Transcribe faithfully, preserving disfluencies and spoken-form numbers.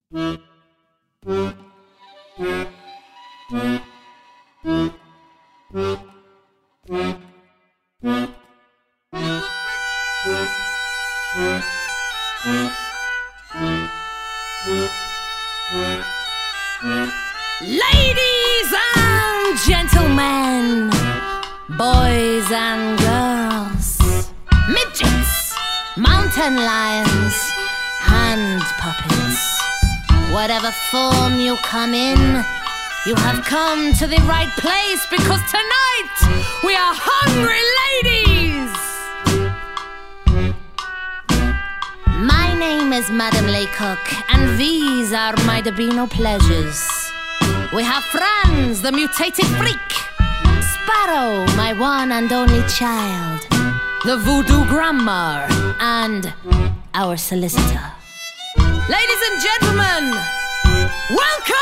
Ladies and gentlemen, boys and girls, midgets, mountain lions, hand puppets, whatever form you come in, you have come to the right place, because tonight we are hungry ladies. My name is Madame Laycock, and these are my Dabino pleasures. We have Franz, the mutated freak, Sparrow, my one and only child, the voodoo grandma, and our solicitor. Ladies and gentlemen, welcome